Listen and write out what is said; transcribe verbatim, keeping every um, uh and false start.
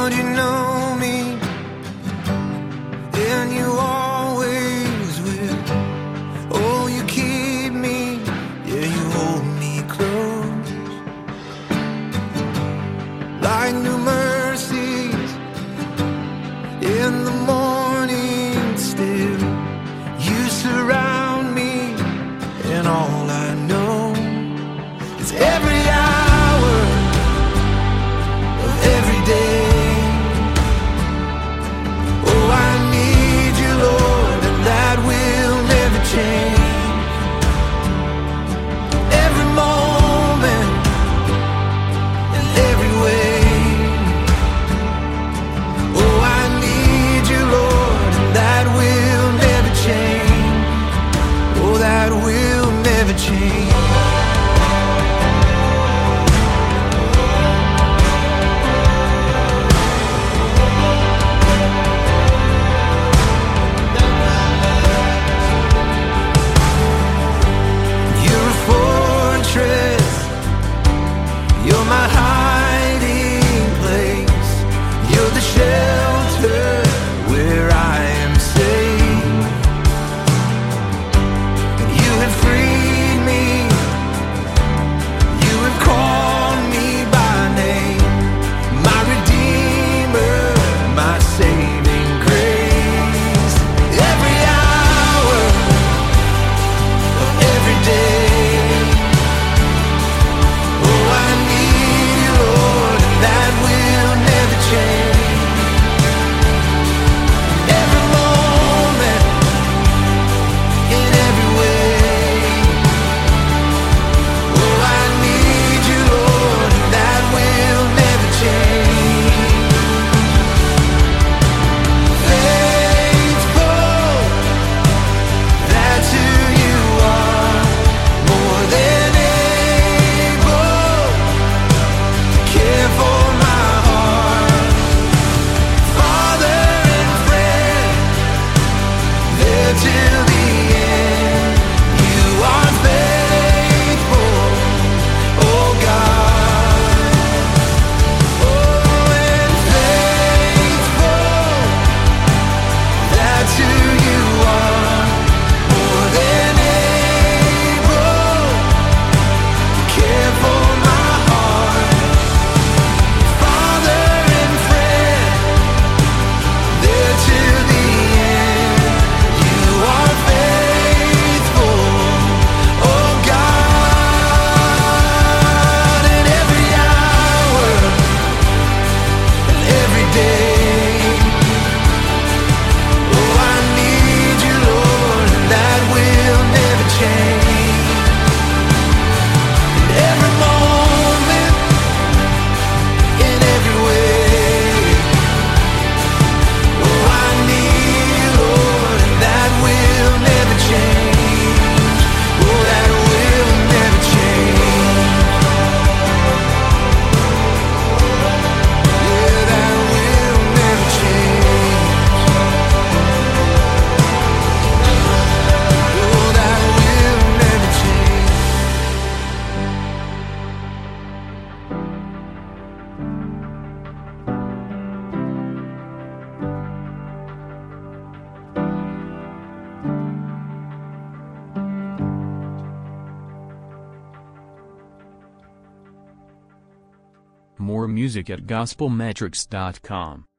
Lord, you know me, and you always will. Oh, you keep me, yeah, you hold me close. Like new mercies in the morning still, you surround me, and all I know is every hour of every day. Oh, I need you, Lord, and that will never change. Every moment and every way. Oh, I need you, Lord, and that will never change. Oh, that will never change. You're a fortress, you're my hiding place, you're the shelter where I am safe. And you have freed me, you have called me by name, my Redeemer, my saving grace. Every hour of every day. Oh, I need you, Lord, and that will never change. Every moment, in every way. Oh, I need you, Lord, and that will never change. Faithful, that's who you are. More than able to care for my heart. Father and friend, there till the end. You are faithful, oh God. Oh, and faithful, that's who you are. More than able to care for my heart. Father and friend, there till the end. You are faithful, oh God. And every hour and every day. Oh, I need you, Lord, and that will never change. And every moment, in every way. Oh, I need you, Lord, and that will never change. Oh, that will never change. Yeah, that will never change. Oh, that will never change. More music at gospel metrics dot com.